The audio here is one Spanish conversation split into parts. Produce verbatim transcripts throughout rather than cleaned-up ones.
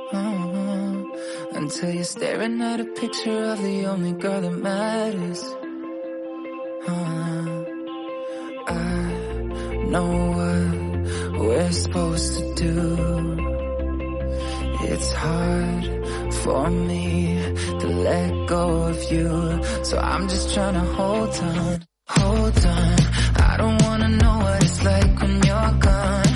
uh, until you're staring at a picture of the only girl that matters. Uh, I know what we're supposed to do. It's hard for me to let go of you, so I'm just trying to hold on, hold on. I don't wanna know what it's like when you're gone.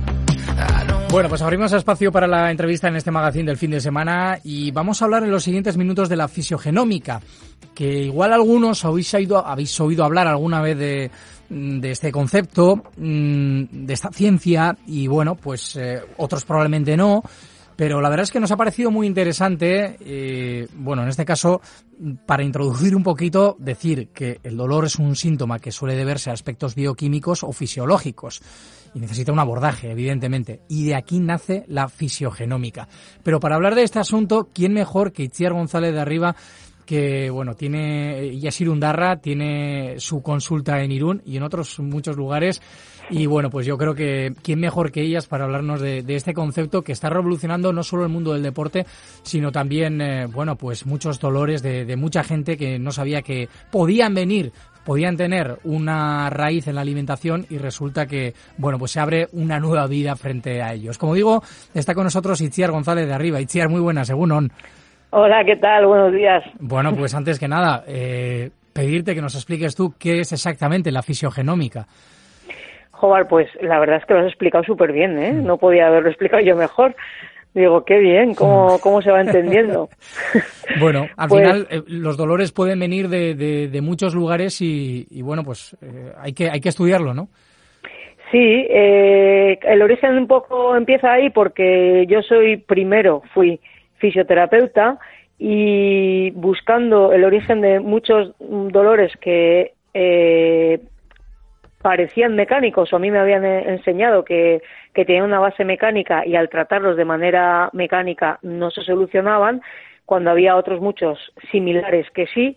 Bueno, pues abrimos espacio para la entrevista en este magazine del fin de semana y vamos a hablar en los siguientes minutos de la fisiogenómica, que igual algunos habéis oído, habéis oído hablar alguna vez de, de este concepto, de esta ciencia, y bueno, pues eh, otros probablemente no. Pero la verdad es que nos ha parecido muy interesante, eh, bueno, en este caso, para introducir un poquito, decir que el dolor es un síntoma que suele deberse a aspectos bioquímicos o fisiológicos y necesita un abordaje, evidentemente, y de aquí nace la fisiogenómica. Pero para hablar de este asunto, ¿quién mejor que Itziar González de Arriba, que, bueno, tiene, Yasir Undarra, tiene su consulta en Irún y en otros muchos lugares? Y bueno, pues yo creo que quién mejor que ellas para hablarnos de, de este concepto que está revolucionando no solo el mundo del deporte, sino también, eh, bueno, pues muchos dolores de, de mucha gente que no sabía que podían venir, podían tener una raíz en la alimentación, y resulta que, bueno, pues se abre una nueva vida frente a ellos. Como digo, está con nosotros Itziar González de Arriba. Itziar, muy buenas, según. Hola, ¿qué tal? Buenos días. Bueno, pues antes que nada, eh, pedirte que nos expliques tú qué es exactamente la fisiogenómica. Joder, pues la verdad es que lo has explicado súper bien, ¿eh? No podía haberlo explicado yo mejor. Digo, qué bien, cómo, cómo se va entendiendo. Bueno, al pues, final eh, los dolores pueden venir de, de, de muchos lugares y, y bueno, pues eh, hay que hay que estudiarlo, ¿no? Sí, eh, el origen un poco empieza ahí porque yo soy primero, fui fisioterapeuta, y buscando el origen de muchos dolores que eh, parecían mecánicos, o a mí me habían enseñado que, que tenían una base mecánica, y al tratarlos de manera mecánica no se solucionaban, cuando había otros muchos similares que sí,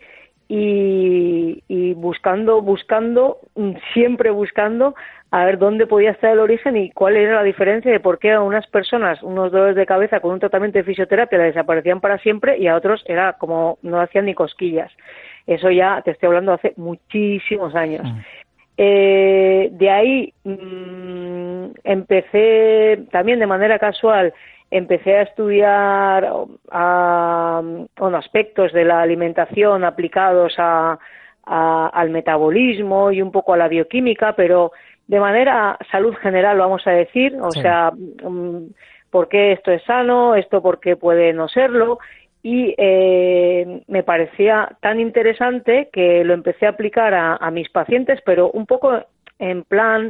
y, y buscando, buscando, siempre buscando a ver dónde podía estar el origen y cuál era la diferencia de por qué a unas personas unos dolores de cabeza con un tratamiento de fisioterapia le desaparecían para siempre y a otros era como no hacían ni cosquillas. Eso ya te estoy hablando hace muchísimos años. Mm. Eh, de ahí mmm, empecé también de manera casual, empecé a estudiar a, a aspectos de la alimentación aplicados a, a, al metabolismo y un poco a la bioquímica, pero de manera salud general, vamos a decir, o sí. sea, um, por qué esto es sano, esto por qué puede no serlo. Y eh, me parecía tan interesante que lo empecé a aplicar a, a mis pacientes, pero un poco en plan,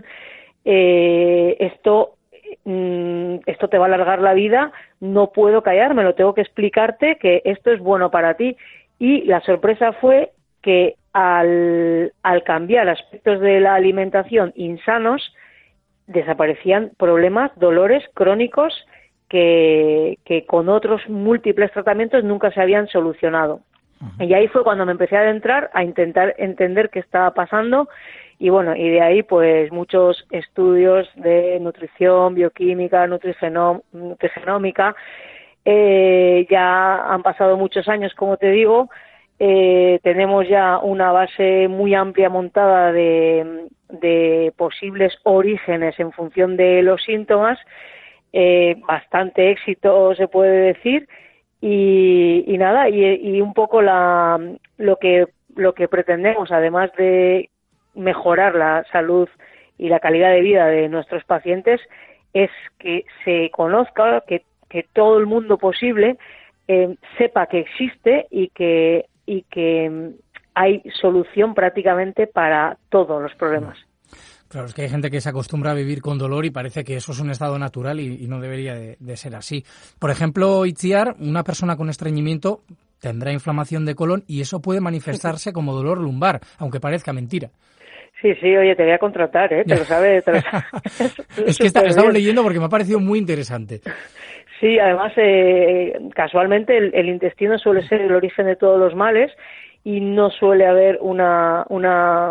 eh, esto, mm, esto te va a alargar la vida, no puedo callármelo, tengo que explicarte que esto es bueno para ti. Y la sorpresa fue que al, al cambiar aspectos de la alimentación insanos, desaparecían problemas, dolores crónicos, Que, que con otros múltiples tratamientos nunca se habían solucionado. Uh-huh. Y ahí fue cuando me empecé a adentrar a intentar entender qué estaba pasando, y bueno, y de ahí pues muchos estudios de nutrición, bioquímica, nutrigenom- nutrigenómica. Eh, ya han pasado muchos años, como te digo, eh, tenemos ya una base muy amplia montada de, de posibles orígenes en función de los síntomas. Eh, bastante éxito se puede decir, y, y nada, y, y un poco la, lo que lo que pretendemos, además de mejorar la salud y la calidad de vida de nuestros pacientes, es que se conozca, que, que todo el mundo posible eh, sepa que existe y que y que hay solución prácticamente para todos los problemas. Claro, es que hay gente que se acostumbra a vivir con dolor y parece que eso es un estado natural y, y no debería de, de ser así. Por ejemplo, Itziar, una persona con estreñimiento tendrá inflamación de colon y eso puede manifestarse como dolor lumbar, aunque parezca mentira. Sí, sí, oye, te voy a contratar, ¿eh? Te lo sabes. Te lo sabes. Es que está, estaba leyendo porque me ha parecido muy interesante. Sí, además, eh, casualmente el, el intestino suele ser el origen de todos los males y no suele haber una... una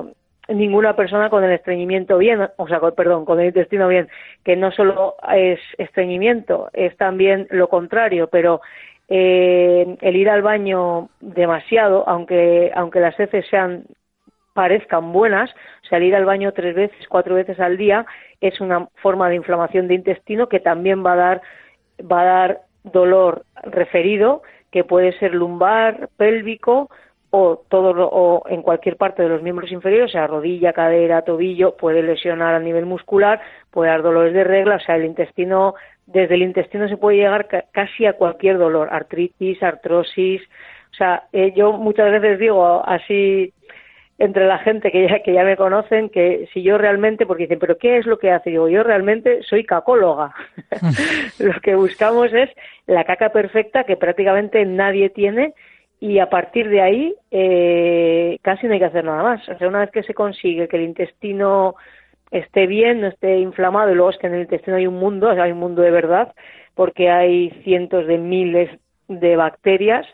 ninguna persona con el estreñimiento bien, o sea, con, perdón, con el intestino bien, que no solo es estreñimiento, es también lo contrario, pero eh, el ir al baño demasiado, aunque aunque las heces sean parezcan buenas, o sea, el ir al baño tres veces, cuatro veces al día es una forma de inflamación de intestino que también va a dar va a dar dolor referido, que puede ser lumbar, pélvico o todo o en cualquier parte de los miembros inferiores, o sea, rodilla, cadera, tobillo, puede lesionar a nivel muscular, puede dar dolores de regla, o sea, el intestino, desde el intestino se puede llegar ca- casi a cualquier dolor, artritis, artrosis, o sea, eh, yo muchas veces digo así entre la gente que ya, que ya me conocen, que si yo realmente, porque dicen, ¿pero qué es lo que hace? Digo, yo realmente soy cacóloga. Lo que buscamos es la caca perfecta que prácticamente nadie tiene y a partir de ahí eh, casi no hay que hacer nada más. O sea, una vez que se consigue que el intestino esté bien, no esté inflamado, y luego es que en el intestino hay un mundo, o sea, hay un mundo de verdad, porque hay cientos de miles de bacterias,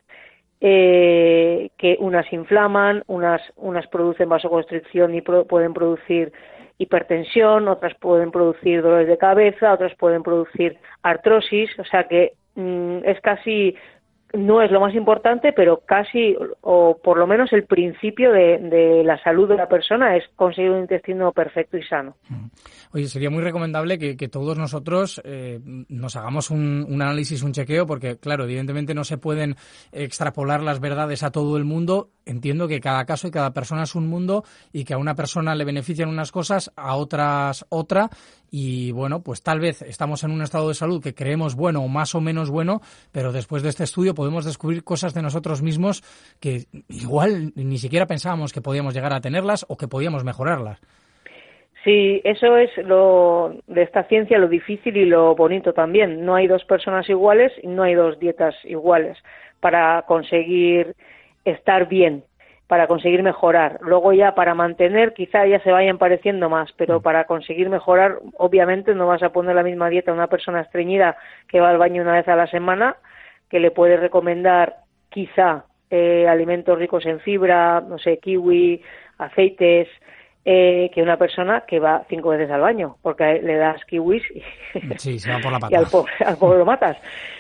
Eh, que unas inflaman, unas unas producen vasoconstricción y pro, pueden producir hipertensión, otras pueden producir dolores de cabeza, otras pueden producir artrosis, o sea que mmm, es casi, no es lo más importante, pero casi, o por lo menos el principio de, de la salud de la persona es conseguir un intestino perfecto y sano. Oye, sería muy recomendable que, que todos nosotros eh, nos hagamos un, un análisis, un chequeo, porque, claro, evidentemente no se pueden extrapolar las verdades a todo el mundo. Entiendo que cada caso y cada persona es un mundo y que a una persona le benefician unas cosas, a otras otra. Y, bueno, pues tal vez estamos en un estado de salud que creemos bueno o más o menos bueno, pero después de este estudio podemos descubrir cosas de nosotros mismos que igual ni siquiera pensábamos que podíamos llegar a tenerlas o que podíamos mejorarlas. Sí, eso es lo de esta ciencia, lo difícil y lo bonito también. No hay dos personas iguales y no hay dos dietas iguales para conseguir estar bien, para conseguir mejorar. Luego ya para mantener quizá ya se vayan pareciendo más, pero para conseguir mejorar obviamente no vas a poner la misma dieta a una persona estreñida que va al baño una vez a la semana, que le puedes recomendar quizá eh, alimentos ricos en fibra, no sé, kiwi, aceites, Eh, que una persona que va cinco veces al baño, porque le das kiwis y, sí, se va por la pata. y al, pobre, al pobre lo matas.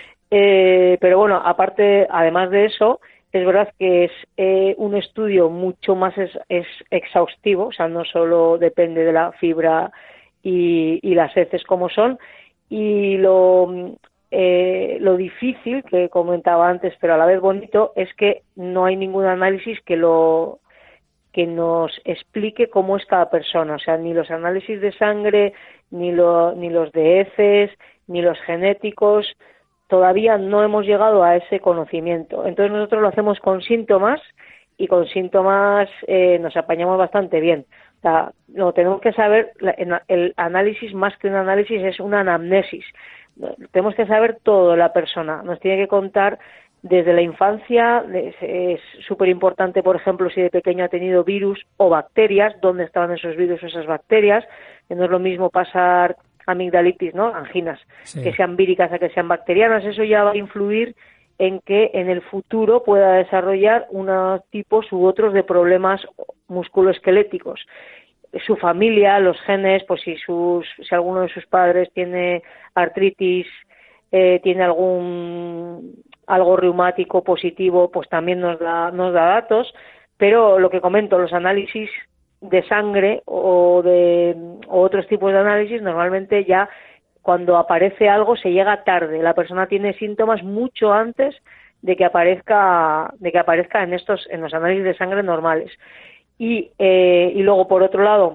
Eh, pero bueno, aparte, además de eso, es verdad que es eh, un estudio mucho más es, es exhaustivo, o sea, no solo depende de la fibra y, y las heces como son, y lo, eh, lo difícil que comentaba antes, pero a la vez bonito, es que no hay ningún análisis que lo que nos explique cómo es cada persona, o sea, ni los análisis de sangre, ni, lo, ni los de heces, ni los genéticos, todavía no hemos llegado a ese conocimiento. Entonces nosotros lo hacemos con síntomas y con síntomas eh, nos apañamos bastante bien. O sea, lo tenemos que saber, el análisis más que un análisis es una anamnesis. Tenemos que saber todo de la persona, nos tiene que contar desde la infancia, es súper importante, por ejemplo, si de pequeño ha tenido virus o bacterias, dónde estaban esos virus o esas bacterias, que no es lo mismo pasar amigdalitis, ¿no? Anginas, sí, que sean víricas a que sean bacterianas, eso ya va a influir en que en el futuro pueda desarrollar unos tipos u otros de problemas musculoesqueléticos. Su familia, los genes, pues si sus, si alguno de sus padres tiene artritis, eh, tiene algún algo reumático positivo, pues también nos da, nos da datos, pero lo que comento, los análisis de sangre o de o otros tipos de análisis, normalmente ya cuando aparece algo se llega tarde, la persona tiene síntomas mucho antes de que aparezca de que aparezca en estos en los análisis de sangre normales. Y eh, y luego por otro lado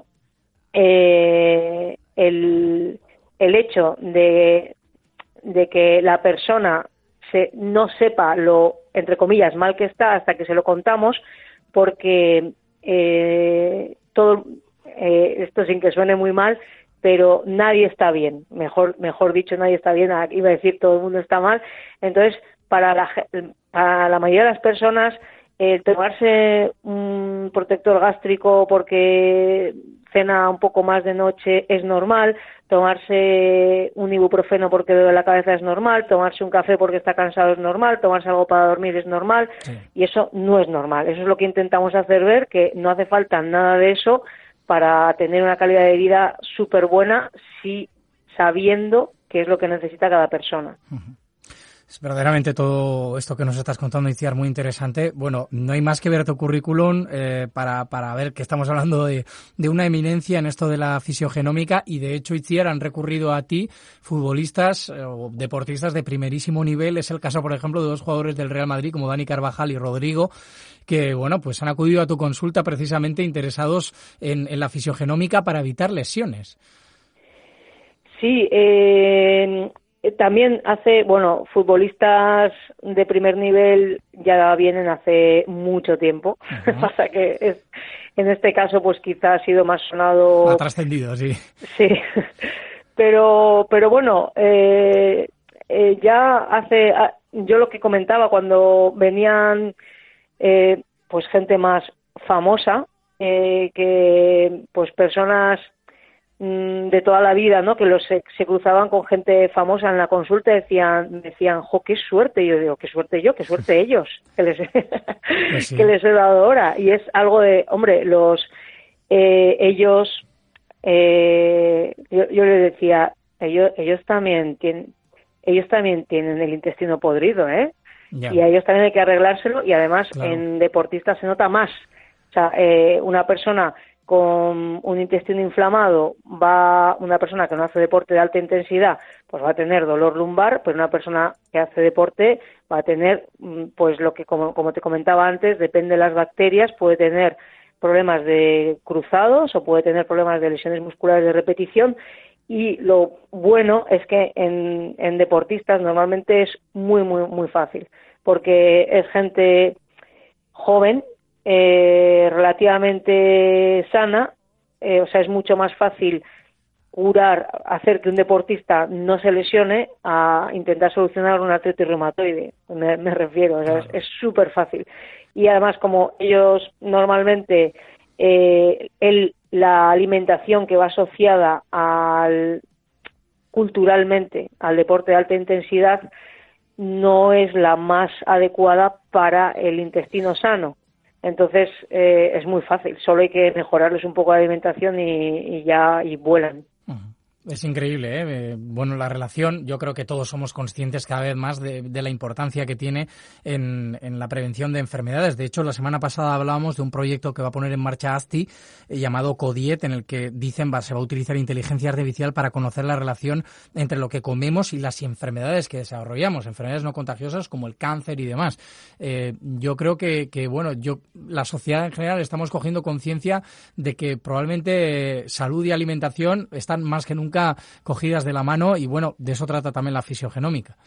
eh, el el hecho de de que la persona se, no sepa lo, entre comillas, mal que está hasta que se lo contamos, porque eh, todo, eh, esto sin que suene muy mal, pero nadie está bien, mejor mejor dicho, nadie está bien, iba a decir todo el mundo está mal. Entonces, para la, para la mayoría de las personas, eh, tomarse un protector gástrico porque cena un poco más de noche es normal, tomarse un ibuprofeno porque duele la cabeza es normal, tomarse un café porque está cansado es normal, tomarse algo para dormir es normal, sí, y eso no es normal. Eso es lo que intentamos hacer ver, que no hace falta nada de eso para tener una calidad de vida súper buena, sí sabiendo qué es lo que necesita cada persona. Uh-huh. Es verdaderamente todo esto que nos estás contando, Itziar, muy interesante. Bueno, no hay más que ver tu currículum eh, para, para ver que estamos hablando de, de una eminencia en esto de la fisiogenómica y, de hecho, Itziar, han recurrido a ti futbolistas eh, o deportistas de primerísimo nivel. Es el caso, por ejemplo, de dos jugadores del Real Madrid como Dani Carvajal y Rodrigo, que, bueno, pues han acudido a tu consulta precisamente interesados en, en la fisiogenómica para evitar lesiones. Sí, eh... También hace, bueno, futbolistas de primer nivel ya vienen hace mucho tiempo. Uh-huh. Pasa que es, en este caso, pues quizá ha sido más sonado. Ha trascendido, sí. Sí, pero, pero bueno, eh, eh, ya hace, yo lo que comentaba cuando venían, eh, pues gente más famosa, eh, que, pues personas de toda la vida, ¿no? Que los se, se cruzaban con gente famosa en la consulta y decían, decían, jo, qué suerte. Y yo digo, qué suerte yo, qué suerte ellos, que les, pues sí. que les he dado ahora. Y es algo de, hombre, los eh, ellos, eh, yo, yo les decía, ellos, ellos también tienen, ellos también tienen el intestino podrido, ¿eh? Ya. Y a ellos también hay que arreglárselo y además claro. En deportistas se nota más. O sea, eh, una persona con un intestino inflamado, va una persona que no hace deporte de alta intensidad, pues va a tener dolor lumbar, pero una persona que hace deporte va a tener, pues lo que, como, como te comentaba antes, depende de las bacterias, puede tener problemas de cruzados o puede tener problemas de lesiones musculares de repetición. Y lo bueno es que en, en deportistas normalmente es muy, muy, muy fácil, porque es gente joven, Eh, relativamente sana, eh, o sea, es mucho más fácil curar, hacer que un deportista no se lesione a intentar solucionar una artritis reumatoide, me, me refiero, o sea, claro. Es súper fácil. Y además, como ellos normalmente, eh, el, la alimentación que va asociada al culturalmente al deporte de alta intensidad no es la más adecuada para el intestino sano. Entonces eh, es muy fácil, solo hay que mejorarles un poco la alimentación y, y ya y vuelan. Uh-huh. Es increíble, ¿eh? Bueno, la relación, yo creo que todos somos conscientes cada vez más de, de la importancia que tiene en, en la prevención de enfermedades. De hecho, la semana pasada hablábamos de un proyecto que va a poner en marcha ASTI eh, llamado CODIET, en el que dicen va, se va a utilizar inteligencia artificial para conocer la relación entre lo que comemos y las enfermedades que desarrollamos, enfermedades no contagiosas como el cáncer y demás. Eh, yo creo que, que, bueno, yo la sociedad en general estamos cogiendo conciencia de que probablemente eh, salud y alimentación están más que nunca cogidas de la mano y bueno, de eso trata también la fisiogenómica.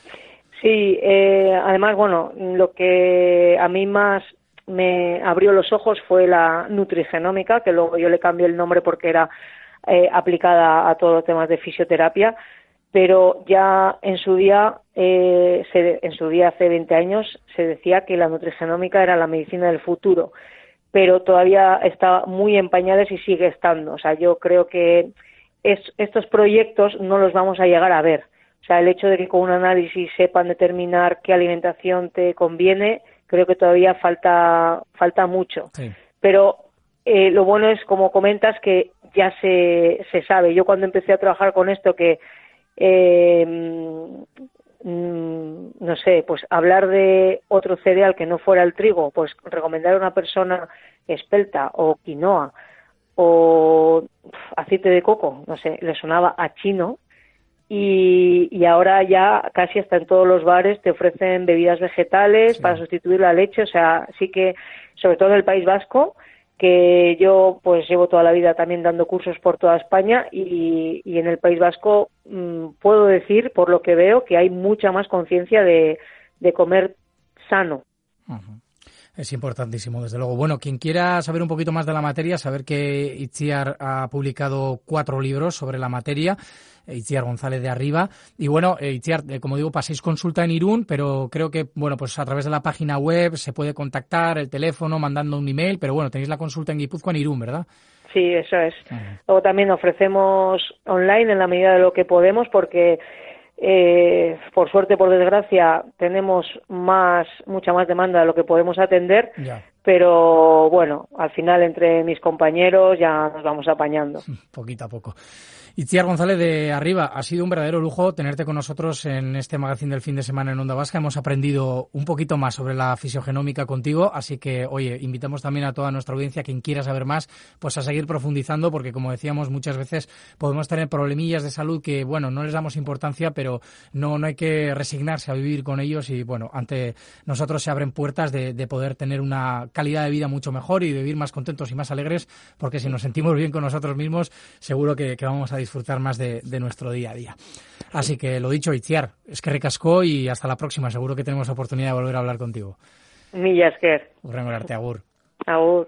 Sí, eh, además, bueno, lo que a mí más me abrió los ojos fue la nutrigenómica, que luego yo le cambié el nombre porque era eh, aplicada a todos los temas de fisioterapia, pero ya en su día, eh, se, en su día hace veinte años, se decía que la nutrigenómica era la medicina del futuro, pero todavía está muy en pañales y sigue estando. O sea, yo creo que Es, estos proyectos no los vamos a llegar a ver. O sea, el hecho de que con un análisis sepan determinar qué alimentación te conviene, creo que todavía falta falta mucho. Sí. Pero eh, lo bueno es, como comentas, que ya se, se sabe. Yo cuando empecé a trabajar con esto, que eh, mmm, no sé, pues hablar de otro cereal que no fuera el trigo, pues recomendar a una persona espelta o quinoa, o aceite de coco, no sé, le sonaba a chino y, y ahora ya casi hasta en todos los bares te ofrecen bebidas vegetales sí. para sustituir la leche, o sea, sí que, sobre todo en el País Vasco, que yo pues llevo toda la vida también dando cursos por toda España y, y en el País Vasco mmm, puedo decir, por lo que veo, que hay mucha más conciencia de, de comer sano. Uh-huh. Es importantísimo, desde luego. Bueno, quien quiera saber un poquito más de la materia, saber que Itziar ha publicado cuatro libros sobre la materia, Itziar González de Arriba. Y bueno, Itziar, como digo, paséis consulta en Irún, pero creo que, bueno, pues a través de la página web se puede contactar, el teléfono, mandando un email, pero bueno, tenéis la consulta en Guipúzcoa, en Irún, ¿verdad? Sí, eso es. Uh-huh. Luego también ofrecemos online en la medida de lo que podemos, porque Eh, por suerte, por desgracia, tenemos más mucha más demanda de lo que podemos atender, yeah. pero bueno, al final entre mis compañeros ya nos vamos apañando. Poquito a poco. Itziar González de Arriba, ha sido un verdadero lujo tenerte con nosotros en este magazine del fin de semana en Onda Vasca. Hemos aprendido un poquito más sobre la fisiogenómica contigo, así que, oye, invitamos también a toda nuestra audiencia, quien quiera saber más, pues a seguir profundizando, porque como decíamos, muchas veces podemos tener problemillas de salud que, bueno, no les damos importancia, pero no, no hay que resignarse a vivir con ellos y, bueno, ante nosotros se abren puertas de, de poder tener una calidad de vida mucho mejor y de vivir más contentos y más alegres, porque si nos sentimos bien con nosotros mismos, seguro que, que vamos a disfrutar más de, de nuestro día a día. Así que lo dicho, Itziar, es que recascó y hasta la próxima. Seguro que tenemos oportunidad de volver a hablar contigo. Mila esker. Urrengor arte, agur. Agur.